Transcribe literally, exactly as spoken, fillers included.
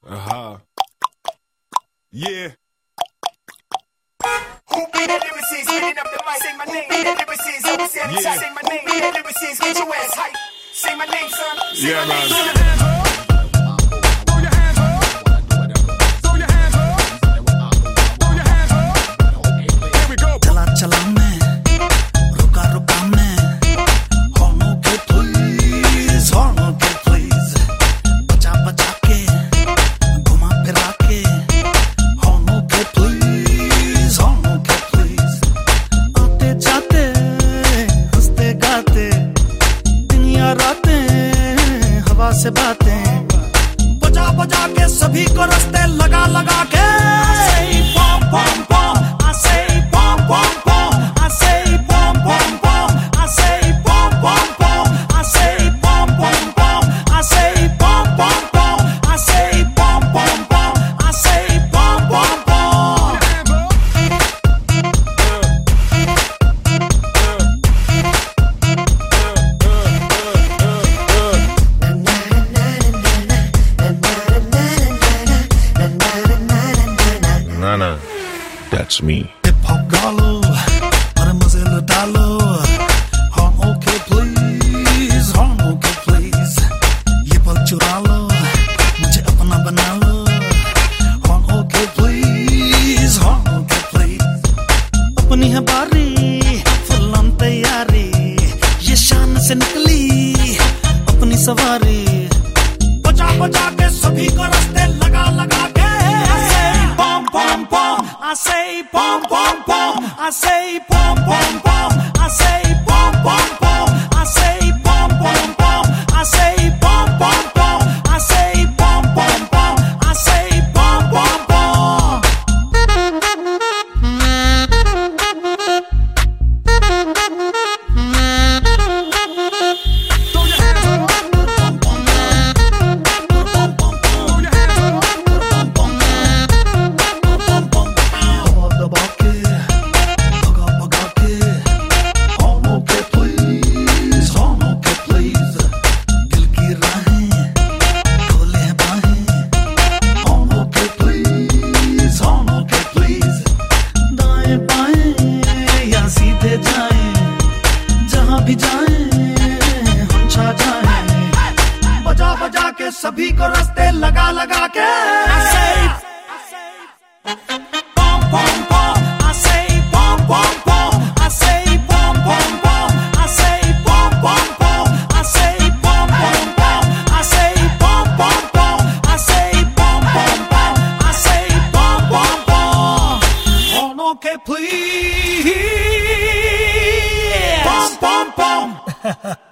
Uh-huh. Yeah. Who be the lyricist? Spinning up the mic, say my name. The lyricist, always say Yeah. say my name. The lyricist, get your ass hype. Say my name, son. Say Yeah, my man. name, son. Throw your hands up. Throw your hands up. Throw your hands up. Here we go. चला चला मैं रुका रुका मैं हॉर्नों के please हॉर्नों के please बचा बचा के घुमा फिरा के हॉर्नों के प्लीज हॉर्नों के प्लीज आते जाते हंसते गाते दिन या रातें हवा से बातें बजा बजा के सभी को रास्ते लगा लगा के पॉम पॉम पॉम I say pom pom pom, I say pom pom pom, I say pom pom pom, I say pom pom pom, I say pom pom pom, I say pom pom pom, I say pom pom pom. Nana, that's me. Hip hop गालो और मजे लुटा लो Horn okay please, horn okay please ये पल चुरा लो मुझे अपना बना लो Horn okay please, horn okay please अपनी है बारी full on तैयारी ये शान से निकली अपनी सवारी बजा बजा के सभी को रास्ते लगा लगा के I say pom pom pom, I say pom pom pom, I say pom pom pom, I say pom pom pom, I say pom pom pom, I say pom pom pom, I say pom pom pom. Throw your hands up. Throw your hands up. दबा दबा के भगा भगा के हॉर्नों के please हॉर्नों के please दिल की राहें खोले हैं बाहें हॉर्नों के प्लीज हॉर्नों के प्लीज दाएं बाएं या सीधे जाएं जहां भी जाएं हम छा जाएं बजा बजा के सभी को रास्ते लगा लगा के pom pom pom, I say pom pom pom, I say pom pom pom, I say pom pom pom, I say pom pom pom, I say pom pom pom, I say pom pom pom, I say pom pom pom. Horn okay please, pom pom pom.